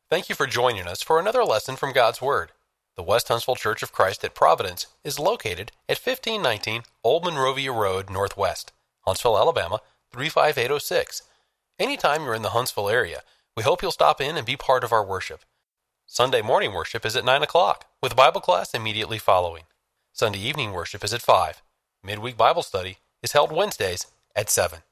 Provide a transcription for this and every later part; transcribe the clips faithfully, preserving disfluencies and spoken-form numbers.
Thank you for joining us for another lesson from God's Word. The West Huntsville Church of Christ at Providence is located at fifteen nineteen Old Monrovia Road Northwest, Huntsville, Alabama, three five eight oh six. Anytime you're in the Huntsville area, we hope you'll stop in and be part of our worship. Sunday morning worship is at nine o'clock, with Bible class immediately following. Sunday evening worship is at five. Midweek Bible study is held Wednesdays at seven.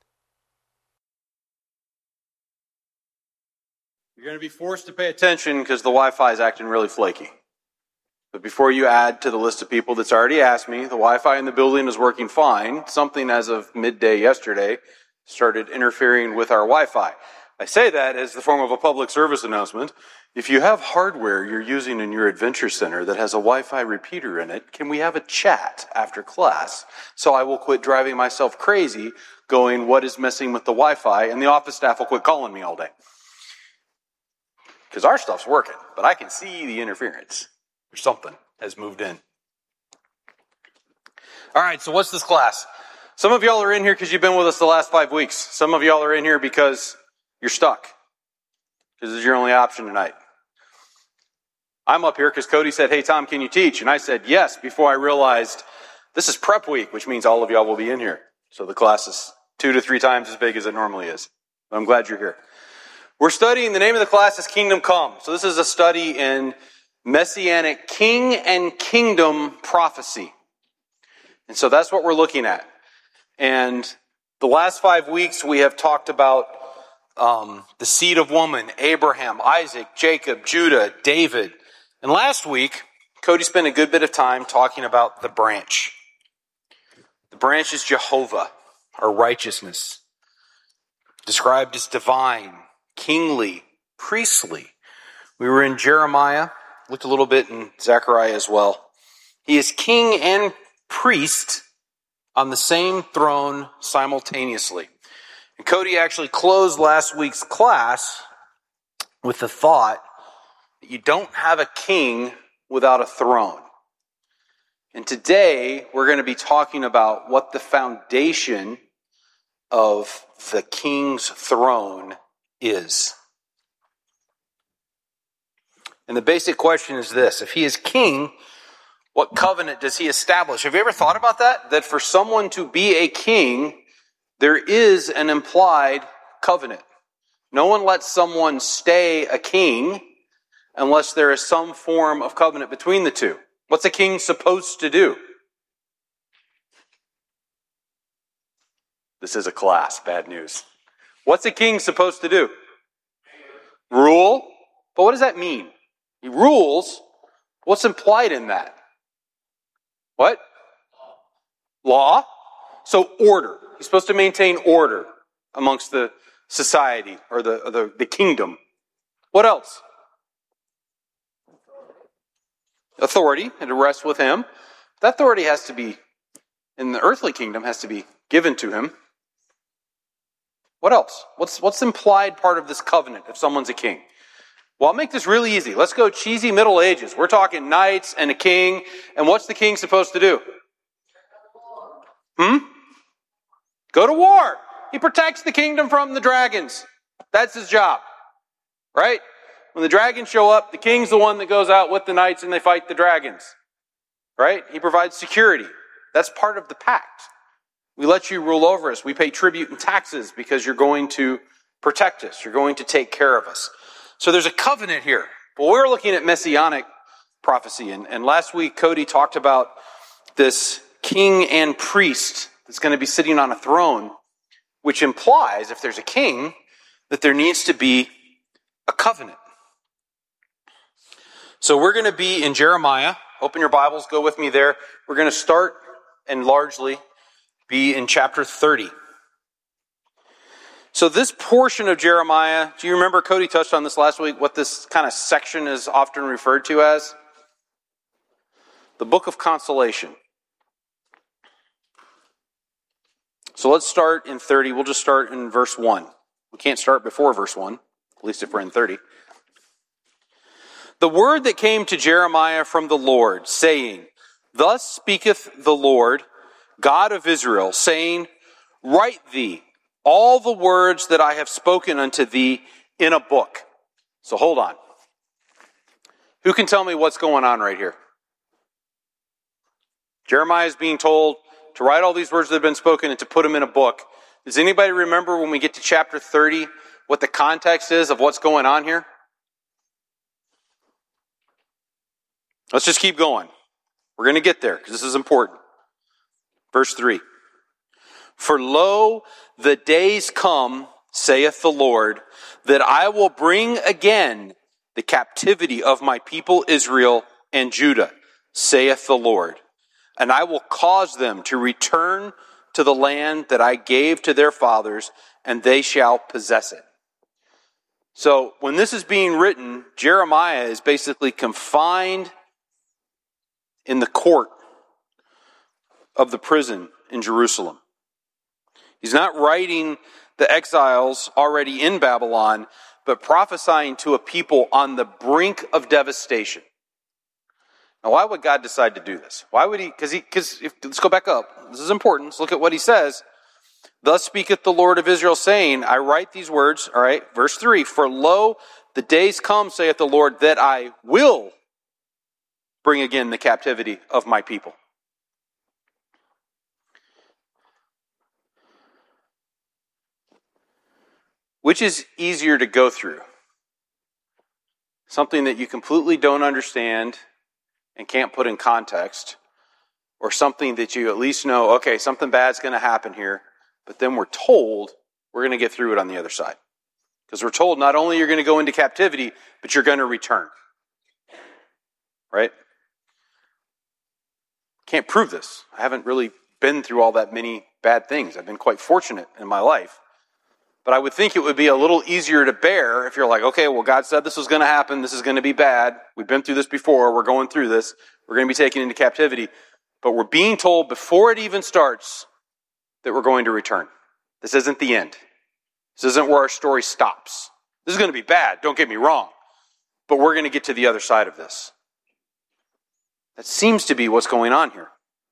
You're going to be forced to pay attention because the Wi-Fi is acting really flaky. But before you add to the list of people that's already asked me, the Wi-Fi in the building is working fine. Something as of midday yesterday started interfering with our Wi-Fi. I say that as the form of a public service announcement. If you have hardware you're using in your adventure center that has a Wi-Fi repeater in it, can we have a chat after class? So I will quit driving myself crazy going, what is messing with the Wi-Fi? And the office staff will quit calling me all day. Because our stuff's working, but I can see the interference. Or something has moved in. All right, so what's this class? Some of y'all are in here because you've been with us the last five weeks. Some of y'all are in here because you're stuck. Because this is your only option tonight. I'm up here because Cody said, hey, Tom, can you teach? And I said, yes, before I realized this is prep week, which means all of y'all will be in here. So the class is two to three times as big as it normally is. But I'm glad you're here. We're studying, the name of the class is Kingdom Come. So this is a study in Messianic king and kingdom prophecy. And so that's what we're looking at. And the last five weeks we have talked about um, the seed of woman, Abraham, Isaac, Jacob, Judah, David. And last week, Cody spent a good bit of time talking about the branch. The branch is Jehovah, our righteousness, described as divine, kingly, priestly. We were in Jeremiah, looked a little bit in Zechariah as well. He is king and priest on the same throne simultaneously. And Cody actually closed last week's class with the thought that you don't have a king without a throne. And today we're going to be talking about what the foundation of the king's throne is. And the basic question is this: if he is king, what covenant does he establish? Have you ever thought about that? That for someone to be a king, there is an implied covenant. No one lets someone stay a king unless there is some form of covenant between the two. What's a king supposed to do? This is a class, bad news. What's a king supposed to do? Rule. But what does that mean? He rules. What's implied in that? What? Law. So order. He's supposed to maintain order amongst the society or the, or the, the kingdom. What else? Authority. It rests with him. That authority has to be, in the earthly kingdom, has to be given to him. What else? What's what's implied part of this covenant if someone's a king? Well, I'll make this really easy. Let's go cheesy Middle Ages. We're talking knights and a king. And what's the king supposed to do? Hmm? Go to war. He protects the kingdom from the dragons. That's his job. Right? When the dragons show up, the king's the one that goes out with the knights and they fight the dragons. Right? He provides security. That's part of the pact. We let you rule over us. We pay tribute and taxes because you're going to protect us. You're going to take care of us. So there's a covenant here. But we're looking at messianic prophecy. And, and last week, Cody talked about this king and priest that's going to be sitting on a throne, which implies, if there's a king, that there needs to be a covenant. So we're going to be in Jeremiah. Open your Bibles. Go with me there. We're going to start and largely be in chapter thirty. So this portion of Jeremiah, do you remember Cody touched on this last week, what this kind of section is often referred to as? The book of consolation. So let's start in thirty. We'll just start in verse one. We can't start before verse one, at least if we're in thirty. The word that came to Jeremiah from the Lord, saying, Thus speaketh the Lord, God of Israel, saying, Write thee all the words that I have spoken unto thee in a book. So hold on. Who can tell me what's going on right here? Jeremiah is being told to write all these words that have been spoken and to put them in a book. Does anybody remember when we get to chapter thirty what the context is of what's going on here? Let's just keep going. We're going to get there because this is important. Verse three. For lo, the days come, saith the Lord, that I will bring again the captivity of my people Israel and Judah, saith the Lord. And I will cause them to return to the land that I gave to their fathers, and they shall possess it. So when this is being written, Jeremiah is basically confined in the court of the prison in Jerusalem. He's not writing the exiles already in Babylon, but prophesying to a people on the brink of devastation. Now, why would God decide to do this? Why would he? Because he, because let's go back up. This is important. Let's look at what he says. Thus speaketh the Lord of Israel, saying, I write these words, all right, verse three, for lo, the days come, saith the Lord, that I will bring again the captivity of my people. Which is easier to go through? Something that you completely don't understand and can't put in context, or something that you at least know, okay, something bad's going to happen here, but then we're told we're going to get through it on the other side. Because we're told not only you're going to go into captivity, but you're going to return. Right? Can't prove this. I haven't really been through all that many bad things. I've been quite fortunate in my life. But I would think it would be a little easier to bear if you're like, okay, well, God said this was going to happen. This is going to be bad. We've been through this before. We're going through this. We're going to be taken into captivity. But we're being told before it even starts that we're going to return. This isn't the end. This isn't where our story stops. This is going to be bad. Don't get me wrong. But we're going to get to the other side of this. That seems to be what's going on here.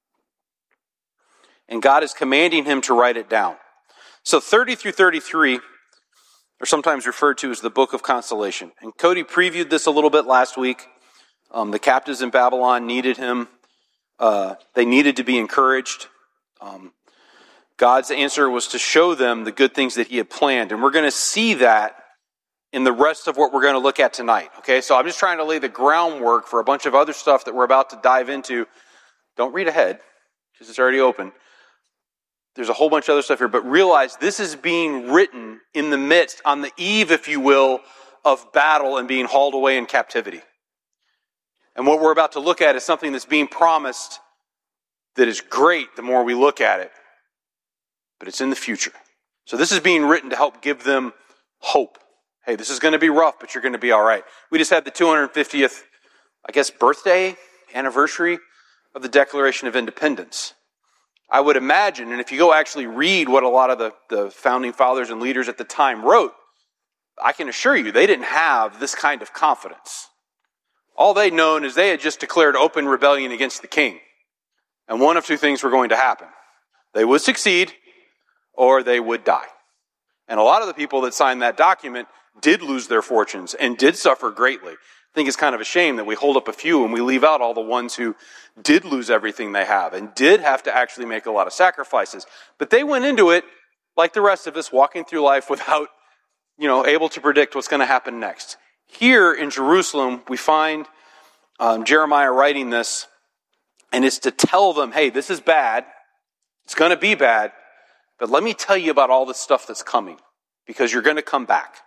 And God is commanding him to write it down. So thirty through thirty-three are sometimes referred to as the Book of Consolation. And Cody previewed this a little bit last week. Um, the captives in Babylon needed him. Uh, they needed to be encouraged. Um, God's answer was to show them the good things that he had planned. And we're going to see that in the rest of what we're going to look at tonight. Okay, so I'm just trying to lay the groundwork for a bunch of other stuff that we're about to dive into. Don't read ahead, because it's already open. There's a whole bunch of other stuff here, but realize this is being written in the midst, on the eve, if you will, of battle and being hauled away in captivity. And what we're about to look at is something that's being promised that is great the more we look at it, but it's in the future. So this is being written to help give them hope. Hey, this is going to be rough, but you're going to be all right. We just had the two hundred fiftieth, I guess, birthday, anniversary of the Declaration of Independence. I would imagine, and if you go actually read what a lot of the, the founding fathers and leaders at the time wrote, I can assure you they didn't have this kind of confidence. All they'd known is they had just declared open rebellion against the king. And one of two things were going to happen. They would succeed, or they would die. And a lot of the people that signed that document did lose their fortunes and did suffer greatly. I think it's kind of a shame that we hold up a few and we leave out all the ones who did lose everything they have and did have to actually make a lot of sacrifices. But they went into it like the rest of us, walking through life without, you know, able to predict what's going to happen next. Here in Jerusalem, we find um, Jeremiah writing this, and it's to tell them, hey, this is bad. It's going to be bad. But let me tell you about all the stuff that's coming, because you're going to come back.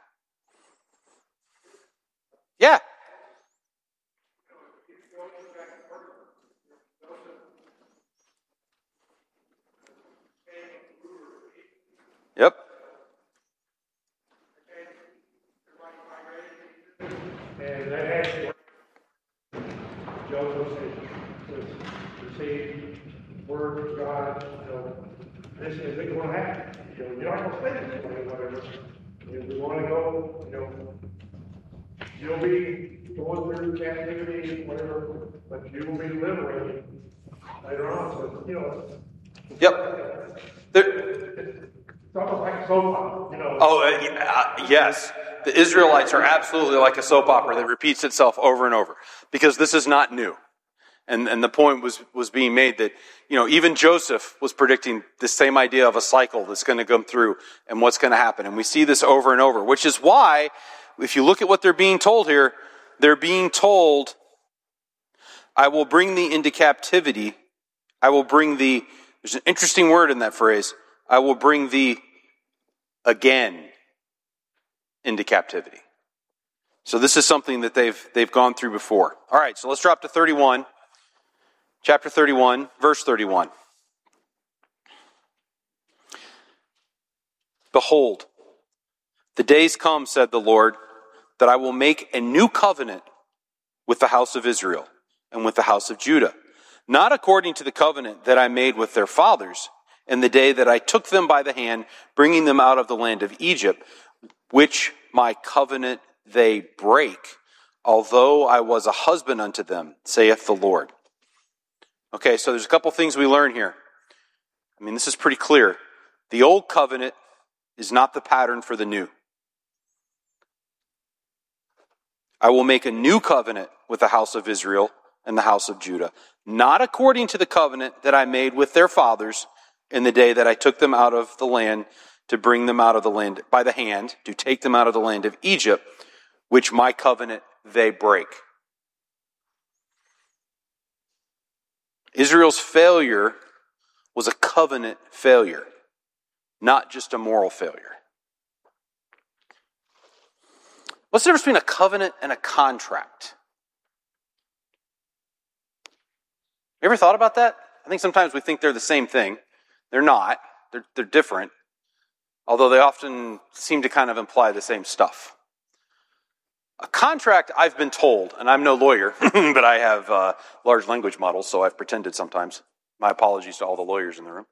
Yeah. Yep. And that actually, Joseph says, receive word of God, you know, this isn't going to happen. You know, you're not going to stay this way, whatever. If you want to go, you know, you'll be going through captivity, whatever, but you will be liberated later on. So, you know. Yep. There, it's almost like a soap opera, you know. oh, uh, yes. the Israelites are absolutely like a soap opera that repeats itself over and over, because this is not new. And, and the point was, was being made that, you know, even Joseph was predicting the same idea of a cycle that's going to come through and what's going to happen. And we see this over and over, which is why, if you look at what they're being told here, they're being told, I will bring thee into captivity. I will bring thee, there's an interesting word in that phrase, I will bring thee again into captivity. So this is something that they've, they've gone through before. All right, so let's drop to thirty-one. Chapter thirty-one, verse thirty-one. Behold, the days come, said the Lord, that I will make a new covenant with the house of Israel and with the house of Judah, not according to the covenant that I made with their fathers in the day that I took them by the hand, bringing them out of the land of Egypt, which my covenant they break, although I was a husband unto them, saith the Lord. Okay, so there's a couple things we learn here. I mean, this is pretty clear. The old covenant is not the pattern for the new. I will make a new covenant with the house of Israel and the house of Judah, not according to the covenant that I made with their fathers in the day that I took them out of the land to bring them out of the land by the hand, to take them out of the land of Egypt, which my covenant they break. Israel's failure was a covenant failure, not just a moral failure. What's the difference between a covenant and a contract? You ever thought about that? I think sometimes we think they're the same thing. They're not. They're, they're different, although they often seem to kind of imply the same stuff. A contract, I've been told, and I'm no lawyer, but I have uh, large language models, so I've pretended sometimes. My apologies to all the lawyers in the room.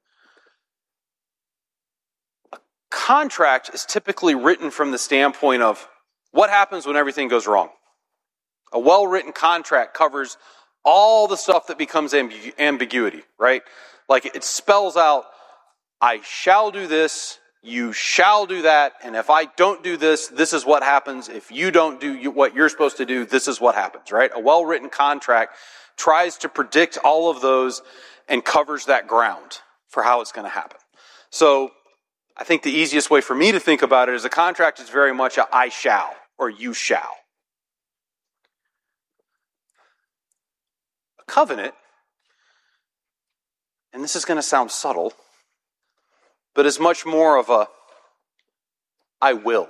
A contract is typically written from the standpoint of what happens when everything goes wrong. A well-written contract covers all the stuff that becomes ambigu- ambiguity, right? Like it spells out, I shall do this, you shall do that, and if I don't do this, this is what happens. If you don't do what you're supposed to do, this is what happens, right? A well-written contract tries to predict all of those and covers that ground for how it's going to happen. So I think the easiest way for me to think about it is a contract is very much a I shall or you shall. A covenant, and this is going to sound subtle, but is much more of a I will.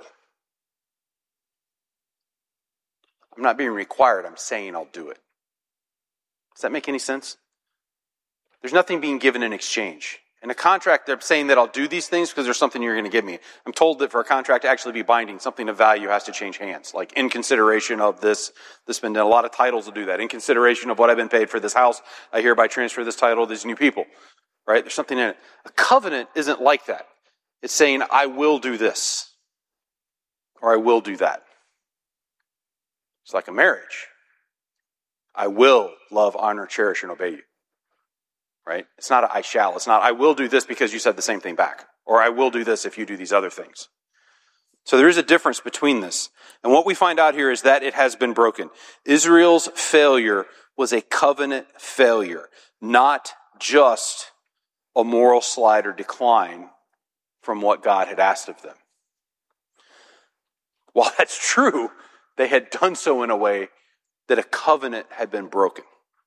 I'm not being required, I'm saying I'll do it. Does that make any sense? There's nothing being given in exchange. In a contract, they're saying that I'll do these things because there's something you're going to give me. I'm told that for a contract to actually be binding, something of value has to change hands. Like in consideration of this, this has been done. A lot of titles will do that. In consideration of what I've been paid for this house, I hereby transfer this title to these new people. Right? There's something in it. A covenant isn't like that. It's saying, I will do this. Or I will do that. It's like a marriage. I will love, honor, cherish, and obey you. Right? It's not a I shall. It's not I will do this because you said the same thing back. Or I will do this if you do these other things. So there is a difference between this. And what we find out here is that it has been broken. Israel's failure was a covenant failure, not just a moral slide or decline from what God had asked of them. While that's true, they had done so in a way that a covenant had been broken.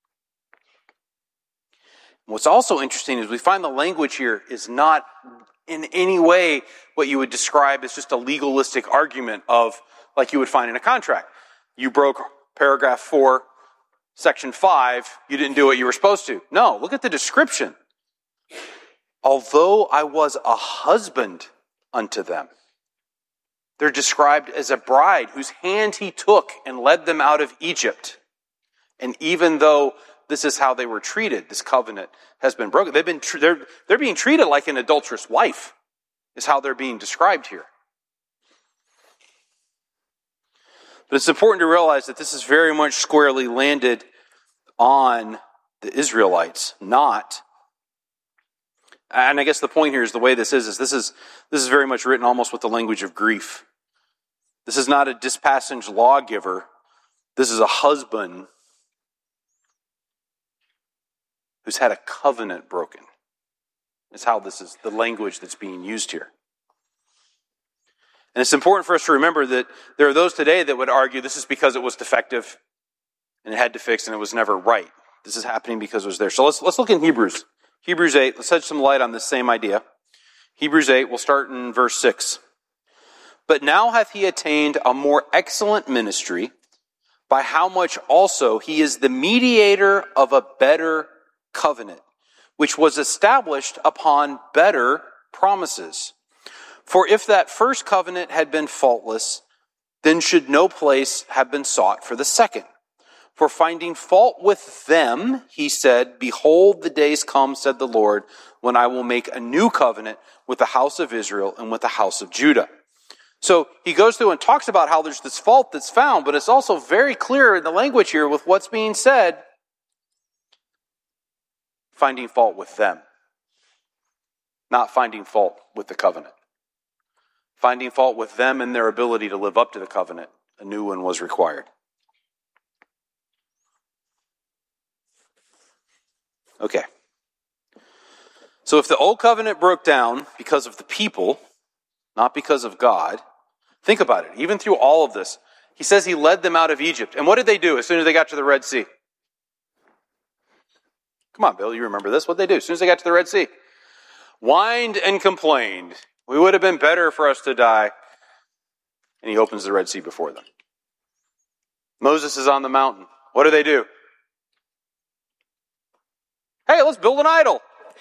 What's also interesting is we find the language here is not in any way what you would describe as just a legalistic argument of like you would find in a contract. You broke paragraph four, section five, you didn't do what you were supposed to. No, look at the description. Although I was a husband unto them. They're described as a bride whose hand he took and led them out of Egypt. And even though this is how they were treated, this covenant has been broken. They've been they're they're being treated like an adulterous wife, is how they're being described here. But it's important to realize that this is very much squarely landed on the Israelites, not. And I guess the point here is the way this is, is this is this is very much written almost with the language of grief. This is not a dispassionate lawgiver. This is a husband who's had a covenant broken. That's how this is the language that's being used here. And it's important for us to remember that there are those today that would argue this is because it was defective and it had to fix and it was never right. This is happening because it was there. So let's let's look in Hebrews. Hebrews eight. Let's shed some light on this same idea. Hebrews eight, we'll start in verse six. But now hath he attained a more excellent ministry, by how much also he is the mediator of a better covenant, which was established upon better promises. For if that first covenant had been faultless, then should no place have been sought for the second. For finding fault with them, he said, Behold, the days come, said the Lord, when I will make a new covenant with the house of Israel and with the house of Judah. So he goes through and talks about how there's this fault that's found, but it's also very clear in the language here with what's being said. Finding fault with them. Not finding fault with the covenant. Finding fault with them and their ability to live up to the covenant. A new one was required. Okay. So if the old covenant broke down because of the people, not because of God, think about it. Even through all of this, he says he led them out of Egypt. And what did they do as soon as they got to the Red Sea? Come on, Bill, you remember this. What did they do as soon as they got to the Red Sea? Whined and complained. We would have been better for us to die. And he opens the Red Sea before them. Moses is on the mountain. What do they do? Hey, let's build an idol.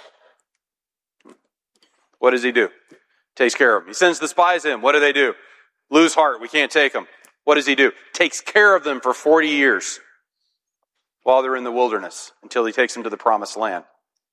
What does he do? Takes care of them. He sends the spies in. What do they do? Lose heart. We can't take them. What does he do? Takes care of them for forty years while they're in the wilderness until he takes them to the promised land.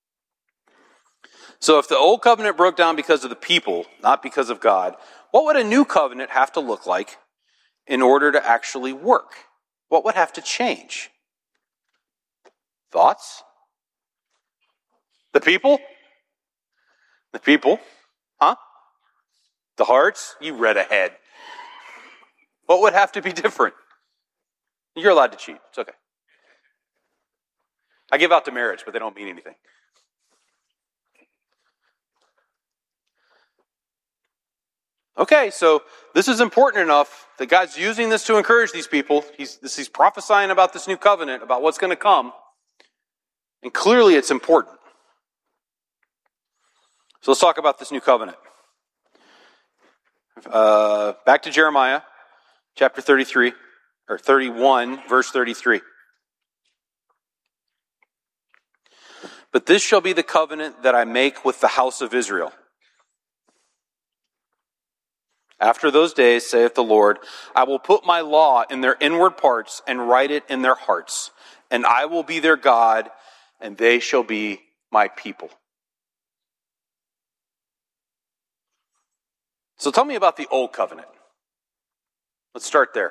So if the old covenant broke down because of the people, not because of God, what would a new covenant have to look like in order to actually work? What would have to change? Thoughts? The people? The people? Huh? The hearts? You read ahead. What would have to be different? You're allowed to cheat. It's okay. I give out to marriage, but they don't mean anything. Okay, so this is important enough that God's using this to encourage these people. He's, he's prophesying about this new covenant, about what's going to come. And clearly it's important. So let's talk about this new covenant. Uh, back to Jeremiah, chapter thirty-three, or thirty-one, verse thirty-three. But this shall be the covenant that I make with the house of Israel. After those days, saith the Lord, I will put my law in their inward parts and write it in their hearts, and I will be their God, and they shall be my people. So tell me about the old covenant. Let's start there.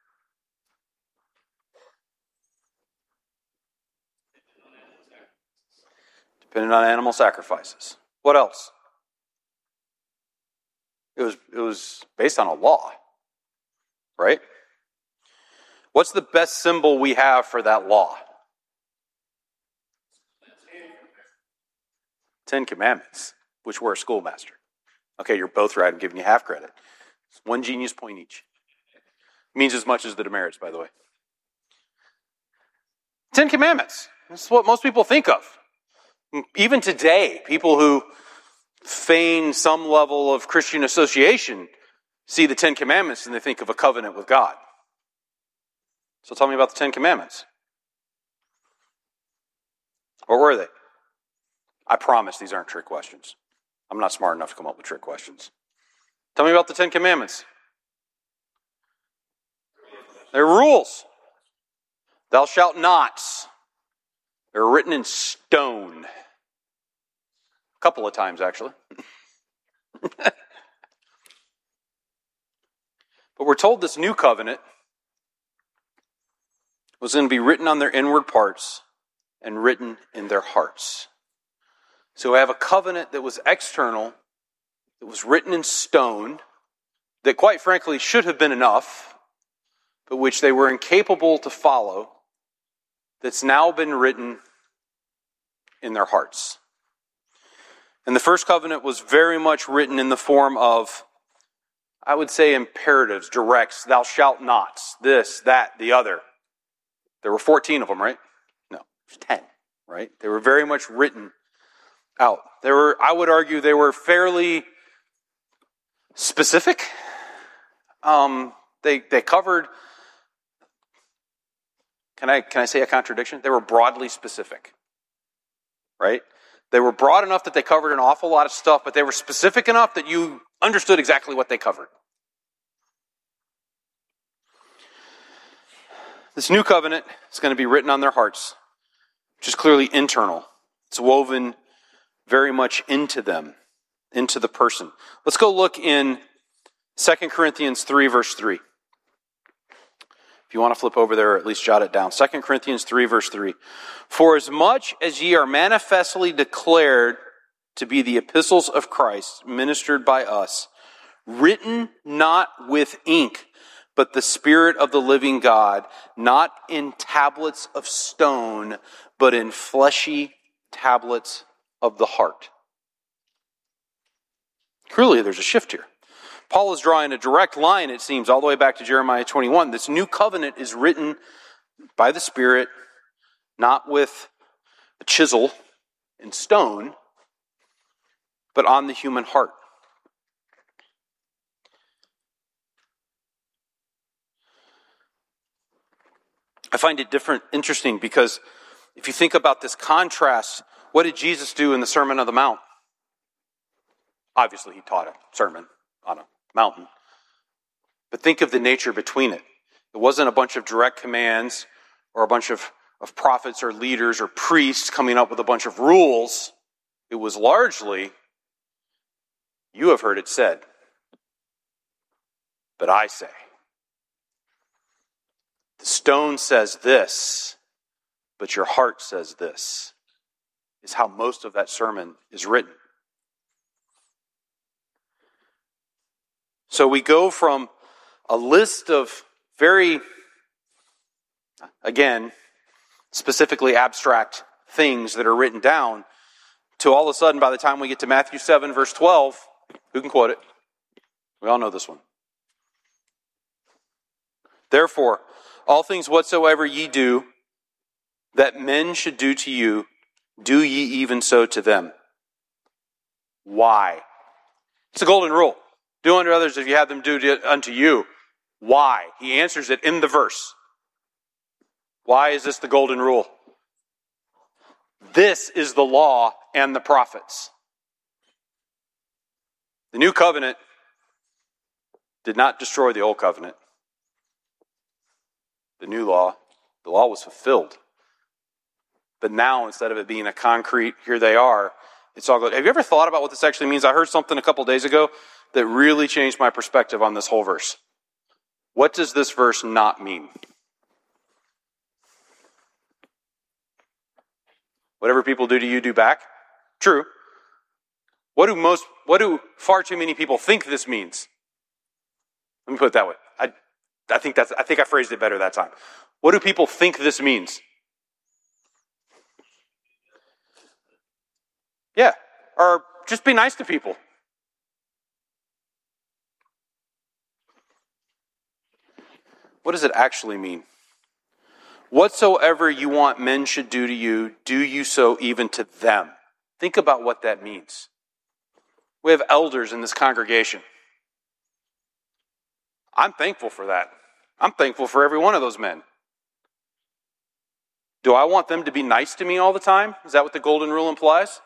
Depending on animal sacrifices. What else? It was, it was based on a law, right? What's the best symbol we have for that law? Ten Commandments, which we're a schoolmaster. Okay, you're both right. I'm giving you half credit. It's one genius point each. Means as much as the demerits, by the way. Ten Commandments. That's what most people think of. Even today, people who feign some level of Christian association see the Ten Commandments and they think of a covenant with God. So tell me about the Ten Commandments. What were they? I promise these aren't trick questions. I'm not smart enough to come up with trick questions. Tell me about the Ten Commandments. They're rules. Thou shalt nots. They're written in stone. A couple of times, actually. But we're told this new covenant was going to be written on their inward parts and written in their hearts. So we have a covenant that was external, that was written in stone, that quite frankly should have been enough, but which they were incapable to follow, that's now been written in their hearts. And the first covenant was very much written in the form of, I would say, imperatives, directs, thou shalt nots, this, that, the other. There were fourteen of them, right? No, there's ten, right? They were very much written out. They were, I would argue, they were fairly specific. Um, they they covered. Can I can I say a contradiction? They were broadly specific, right? They were broad enough that they covered an awful lot of stuff, but they were specific enough that you understood exactly what they covered. This new covenant is going to be written on their hearts, which is clearly internal. It's woven very much into them, into the person. Let's go look in Second Corinthians three, verse three. If you want to flip over there, or at least jot it down. Second Corinthians three, verse three. For as much as ye are manifestly declared to be the epistles of Christ, ministered by us, written not with ink, but the Spirit of the living God, not in tablets of stone, but in fleshy tablets of the heart. Clearly, there's a shift here. Paul is drawing a direct line, it seems, all the way back to Jeremiah twenty-one. This new covenant is written by the Spirit, not with a chisel and stone, but on the human heart. I find it different, interesting, because if you think about this contrast, what did Jesus do in the Sermon on the Mount? Obviously, he taught a sermon on a mountain. But think of the nature between it. It wasn't a bunch of direct commands or a bunch of, of prophets or leaders or priests coming up with a bunch of rules. It was largely, you have heard it said, but I say. The stone says this, but your heart says this, is how most of that sermon is written. So we go from a list of very, again, specifically abstract things that are written down to all of a sudden, by the time we get to Matthew seven, verse twelve, who can quote it? We all know this one. Therefore, all things whatsoever ye do, that men should do to you, do ye even so to them. Why? It's a golden rule. Do unto others if you have them do unto you. Why? He answers it in the verse. Why is this the golden rule? This is the law and the prophets. The new covenant did not destroy the old covenant. The new law, the law was fulfilled. But now, instead of it being a concrete, here they are, it's all good. Have you ever thought about what this actually means? I heard something a couple days ago that really changed my perspective on this whole verse. What does this verse not mean? Whatever people do to you, do back? True. What do most, what do far too many people think this means? Let me put it that way. I, I think that's, I think I phrased it better that time. What do people think this means? Yeah. Or just be nice to people. What does it actually mean? Whatsoever you want men should do to you, do you so even to them. Think about what that means. We have elders in this congregation. I'm thankful for that. I'm thankful for every one of those men. Do I want them to be nice to me all the time? Is that what the golden rule implies?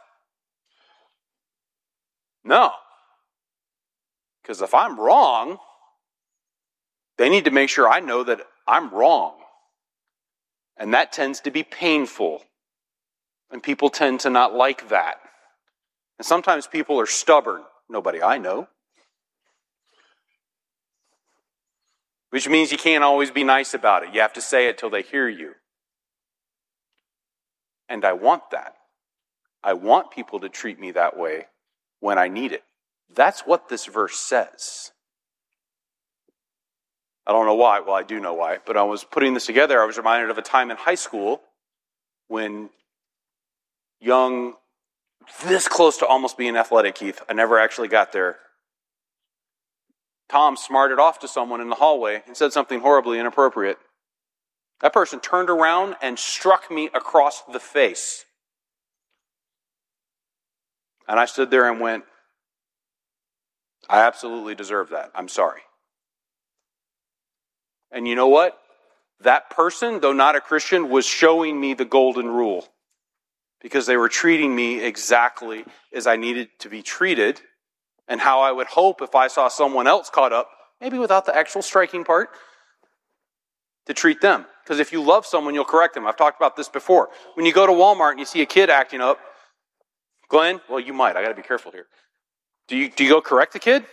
No. Because if I'm wrong, they need to make sure I know that I'm wrong. And that tends to be painful. And people tend to not like that. And sometimes people are stubborn. Nobody I know. Which means you can't always be nice about it. You have to say it till they hear you. And I want that. I want people to treat me that way when I need it. That's what this verse says. I don't know why. Well, I do know why. But I was putting this together. I was reminded of a time in high school when young, this close to almost being athletic, Keith. I never actually got there. Tom smarted off to someone in the hallway and said something horribly inappropriate. That person turned around and struck me across the face. And I stood there and went, I absolutely deserve that. I'm sorry. And you know what? That person, though not a Christian, was showing me the golden rule. Because they were treating me exactly as I needed to be treated. And how I would hope if I saw someone else caught up, maybe without the actual striking part, to treat them. Because if you love someone, you'll correct them. I've talked about this before. When you go to Walmart and you see a kid acting up, Glenn, well, you might. I got to be careful here. Do you, do you go correct the kid?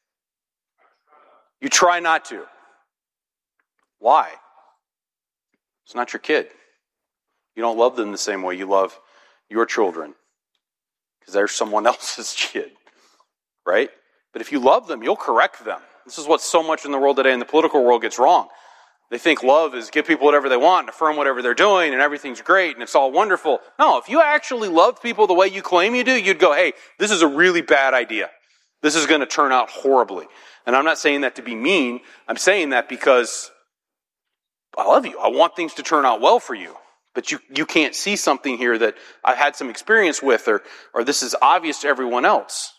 You try not to. Why? It's not your kid. You don't love them the same way you love your children. Because they're someone else's kid. Right? But if you love them, you'll correct them. This is what so much in the world today, in the political world, gets wrong. They think love is give people whatever they want and affirm whatever they're doing and everything's great and it's all wonderful. No, if you actually loved people the way you claim you do, you'd go, hey, this is a really bad idea. This is going to turn out horribly. And I'm not saying that to be mean. I'm saying that because I love you. I want things to turn out well for you. But you, you can't see something here that I've had some experience with or, or this is obvious to everyone else.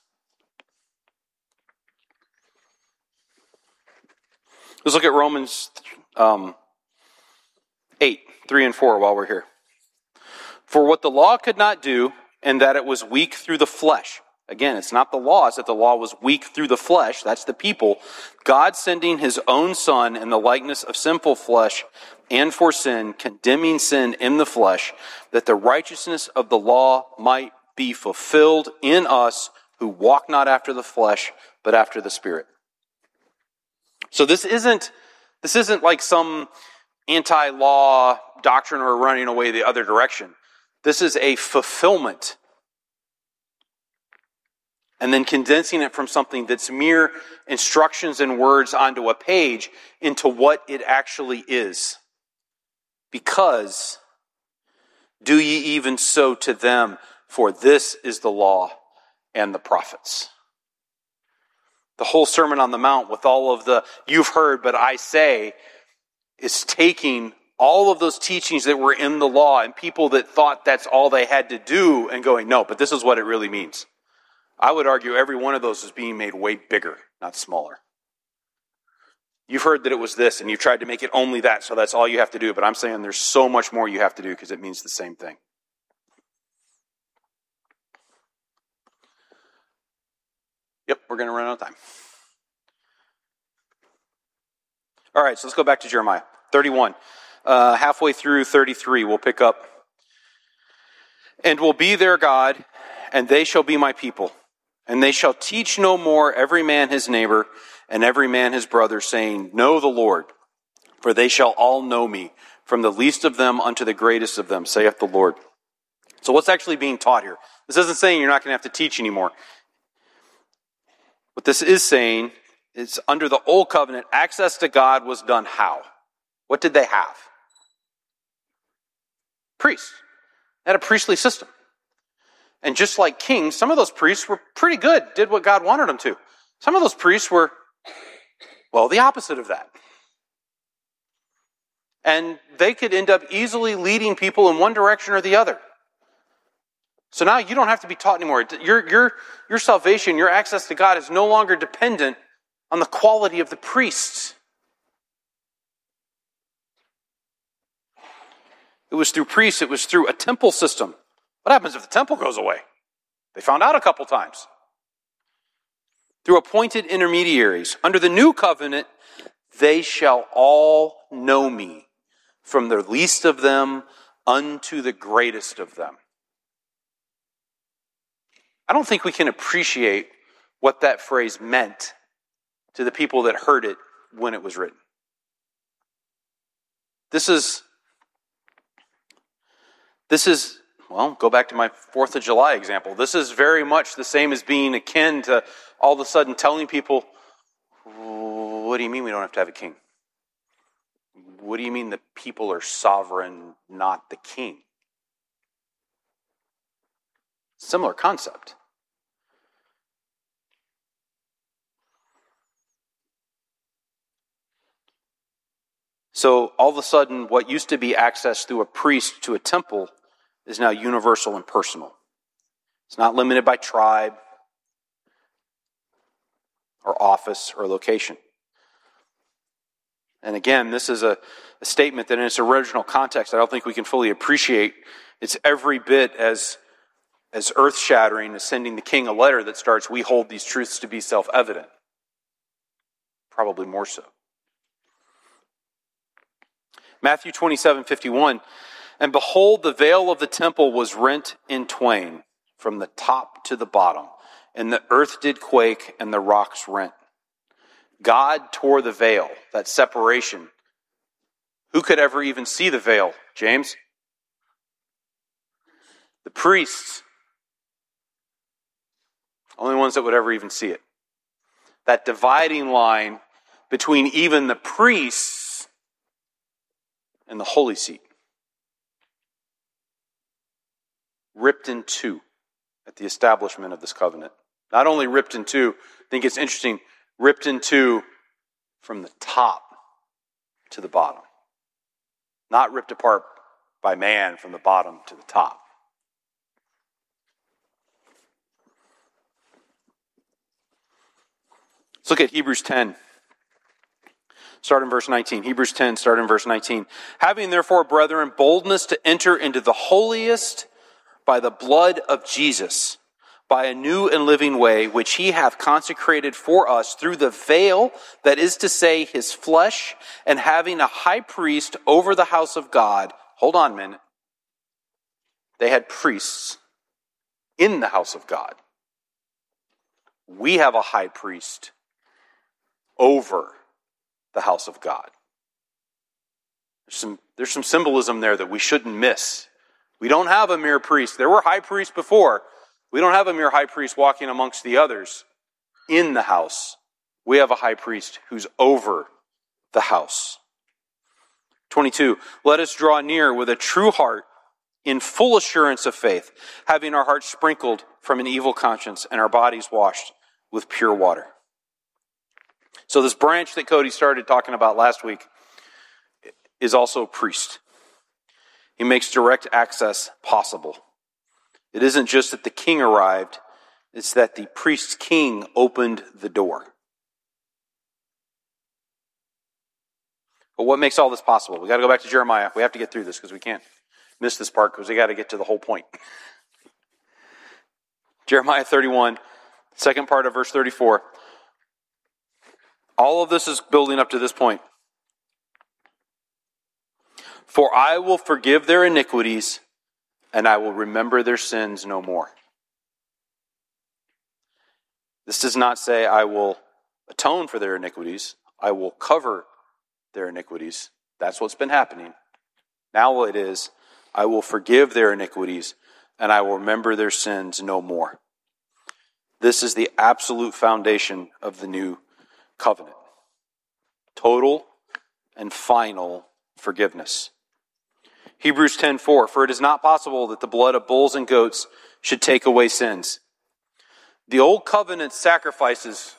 Let's look at Romans um, eight, three and four while we're here. For what the law could not do, and that it was weak through the flesh. Again, it's not the law, it's that the law was weak through the flesh. That's the people. God sending his own Son in the likeness of sinful flesh and for sin, condemning sin in the flesh, that the righteousness of the law might be fulfilled in us who walk not after the flesh, but after the Spirit. So this isn't this isn't like some anti-law doctrine or running away the other direction. This is a fulfillment. And then condensing it from something that's mere instructions and words onto a page into what it actually is. Because, do ye even so to them, for this is the law and the prophets. The whole Sermon on the Mount with all of the you've heard, but I say, is taking all of those teachings that were in the law and people that thought that's all they had to do and going, no, but this is what it really means. I would argue every one of those is being made way bigger, not smaller. You've heard that it was this and you've tried to make it only that, so that's all you have to do. But I'm saying there's so much more you have to do because it means the same thing. Yep, we're going to run out of time. All right, so let's go back to Jeremiah thirty-one. Uh, halfway through thirty-three, we'll pick up. And will be their God, and they shall be my people. And they shall teach no more every man his neighbor, and every man his brother, saying, know the Lord. For they shall all know me, from the least of them unto the greatest of them, saith the Lord. So what's actually being taught here? This isn't saying you're not going to have to teach anymore. What this is saying is under the old covenant, access to God was done how? What did they have? Priests. They had a priestly system. And just like kings, some of those priests were pretty good, did what God wanted them to. Some of those priests were, well, the opposite of that. And they could end up easily leading people in one direction or the other. So now you don't have to be taught anymore. Your, your, your salvation, your access to God is no longer dependent on the quality of the priests. It was through priests, it was through a temple system. What happens if the temple goes away? They found out a couple times. Through appointed intermediaries. Under the new covenant, they shall all know me, from the least of them unto the greatest of them. I don't think we can appreciate what that phrase meant to the people that heard it when it was written. This is, this is, well, go back to my fourth of July example. This is very much the same as being akin to all of a sudden telling people, what do you mean we don't have to have a king? what do you mean the people are sovereign, not the king? Similar concept. So all of a sudden, what used to be access through a priest to a temple is now universal and personal. It's not limited by tribe or office or location. And again, this is a, a statement that in its original context, I don't think we can fully appreciate. It's every bit as, as earth-shattering as sending the king a letter that starts, "We hold these truths to be self-evident." Probably more so. Matthew twenty-seven fifty-one, "And behold, the veil of the temple was rent in twain from the top to the bottom, and the earth did quake, and the rocks rent." God tore the veil, that separation. Who could ever even see the veil, James? The priests. Only ones that would ever even see it. That dividing line between even the priests and the holy seat. Ripped in two at the establishment of this covenant. Not only ripped in two, I think it's interesting, ripped in two from the top to the bottom. Not ripped apart by man from the bottom to the top. Let's look at Hebrews ten. Start in verse nineteen. Hebrews ten, start in verse nineteen. "Having therefore, brethren, boldness to enter into the holiest by the blood of Jesus, by a new and living way, which he hath consecrated for us through the veil, that is to say, his flesh, and having a high priest over the house of God." Hold on a minute. They had priests in the house of God. We have a high priest over the house of God. There's some, there's some symbolism there that we shouldn't miss. We don't have a mere priest. There were high priests before. We don't have a mere high priest walking amongst the others in the house. We have a high priest who's over the house. twenty-two, "Let us draw near with a true heart in full assurance of faith, having our hearts sprinkled from an evil conscience and our bodies washed with pure water." So this branch that Cody started talking about last week is also a priest. He makes direct access possible. It isn't just that the king arrived, it's that the priest king opened the door. But what makes all this possible? We got to go back to Jeremiah. We have to get through this because we can't miss this part because we got to get to the whole point. Jeremiah thirty-one, second part of verse thirty-four. All of this is building up to this point. "For I will forgive their iniquities, and I will remember their sins no more." This does not say I will atone for their iniquities. I will cover their iniquities. That's what's been happening. Now it is, I will forgive their iniquities, and I will remember their sins no more. This is the absolute foundation of the new covenant. Total and final forgiveness. Hebrews ten four, "For it is not possible that the blood of bulls and goats should take away sins." The old covenant sacrifices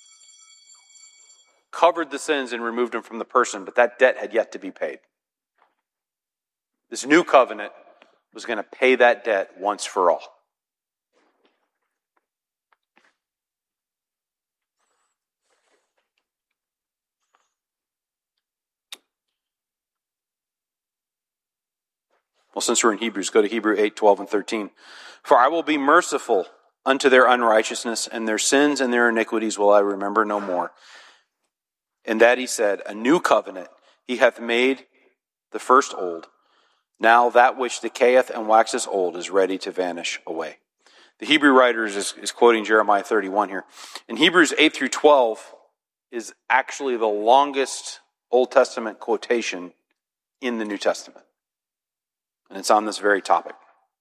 covered the sins and removed them from the person, but that debt had yet to be paid. This new covenant was going to pay that debt once for all. Well, since we're in Hebrews, go to Hebrew eight, twelve, and thirteen. "For I will be merciful unto their unrighteousness, and their sins and their iniquities will I remember no more. And that he said, a new covenant he hath made the first old. Now that which decayeth and waxeth old is ready to vanish away." The Hebrew writer is, is quoting Jeremiah thirty-one here. And Hebrews eight through twelve is actually the longest Old Testament quotation in the New Testament. And it's on this very topic.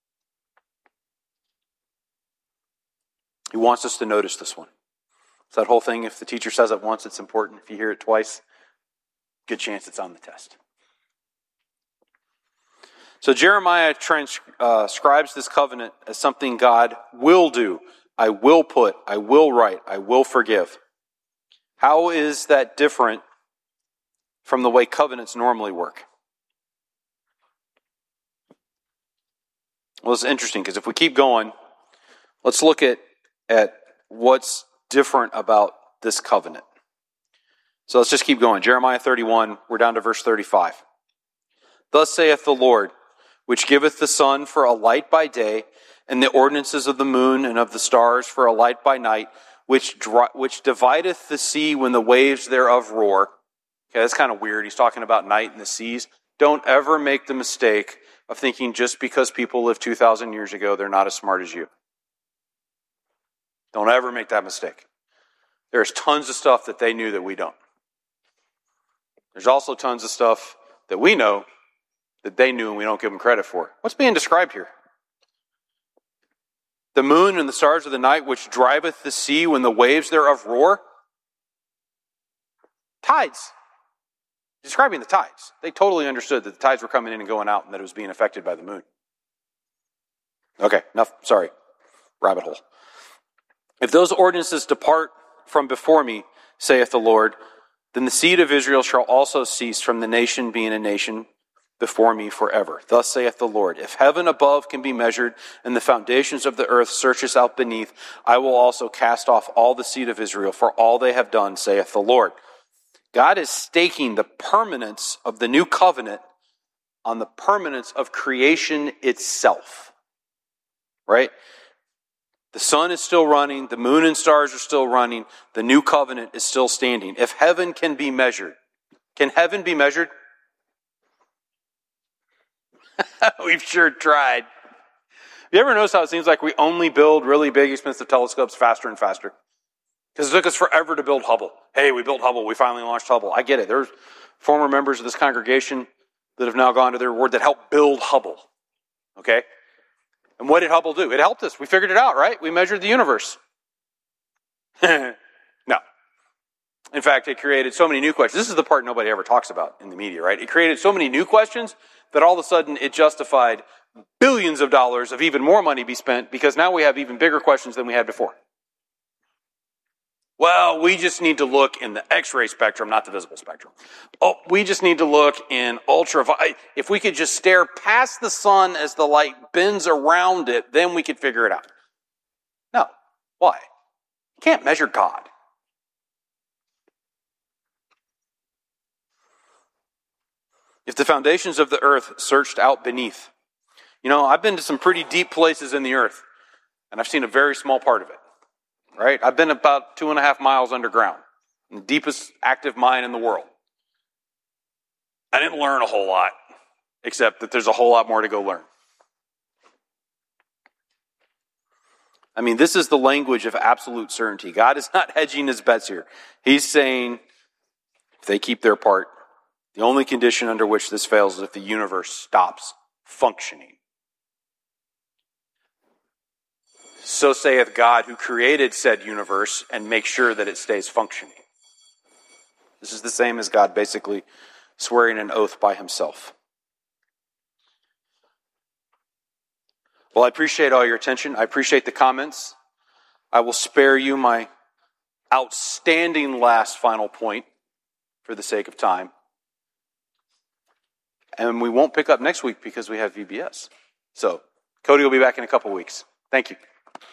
He wants us to notice this one. It's that whole thing, if the teacher says it once, it's important. If you hear it twice, good chance it's on the test. So Jeremiah transcribes this covenant as something God will do. I will put, I will write, I will forgive. How is that different from the way covenants normally work? Well, it's interesting because if we keep going, let's look at, at what's different about this covenant. So let's just keep going. Jeremiah thirty-one, we're down to verse thirty-five. Thus saith the Lord, which giveth the sun for a light by day, and the ordinances of the moon and of the stars for a light by night, which dri- which divideth the sea when the waves thereof roar. Okay, that's kind of weird. He's talking about night and the seas. Don't ever make the mistake of thinking just because people lived two thousand years ago, they're not as smart as you. Don't ever make that mistake. There's tons of stuff that they knew that we don't. There's also tons of stuff that we know that they knew and we don't give them credit for. What's being described here? The moon and the stars of the night, which driveth the sea when the waves thereof roar. Tides. Describing the tides. They totally understood that the tides were coming in and going out and that it was being affected by the moon. Okay, enough. Sorry. Rabbit hole. If those ordinances depart from before me, saith the Lord, then the seed of Israel shall also cease from the nation being a nation before me forever. Thus saith the Lord, if heaven above can be measured, and the foundations of the earth searches out beneath, I will also cast off all the seed of Israel for all they have done, saith the Lord. God is staking the permanence of the new covenant on the permanence of creation itself. Right? The sun is still running, the moon and stars are still running, the new covenant is still standing. If heaven can be measured, can heaven be measured? We've sure tried. You ever notice how it seems like we only build really big, expensive telescopes faster and faster? Because it took us forever to build Hubble. Hey, we built Hubble. We finally launched Hubble. I get it. There's former members of this congregation that have now gone to their reward that helped build Hubble. Okay? And what did Hubble do? It helped us. We figured it out, right? We measured the universe. No. In fact, it created so many new questions. This is the part nobody ever talks about in the media, right? It created so many new questions that all of a sudden it justified billions of dollars of even more money be spent because now we have even bigger questions than we had before. Well, we just need to look in the X-ray spectrum, not the visible spectrum. Oh, we just need to look in ultraviolet. If we could just stare past the sun as the light bends around it, then we could figure it out. No. Why? You can't measure God. If the foundations of the earth searched out beneath. You know, I've been to some pretty deep places in the earth, and I've seen a very small part of it. Right? I've been about two and a half miles underground, in the deepest active mine in the world. I didn't learn a whole lot, except that there's a whole lot more to go learn. I mean, this is the language of absolute certainty. God is not hedging his bets here. He's saying, if they keep their part, the only condition under which this fails is if the universe stops functioning. So saith God who created said universe and makes sure that it stays functioning. This is the same as God basically swearing an oath by himself. Well, I appreciate all your attention. I appreciate the comments. I will spare you my outstanding last final point for the sake of time. And we won't pick up next week because we have V B S. So, Cody will be back in a couple weeks. Thank you.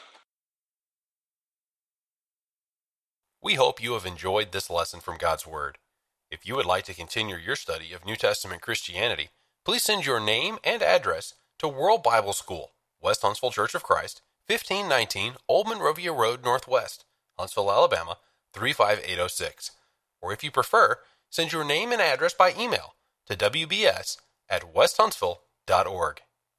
We hope you have enjoyed this lesson from God's Word. If you would like to continue your study of New Testament Christianity, please send your name and address to World Bible School, West Huntsville Church of Christ, fifteen nineteen Old Monrovia Road Northwest, Huntsville, Alabama, three five eight oh six. Or if you prefer, send your name and address by email to w b s at west huntsville dot org.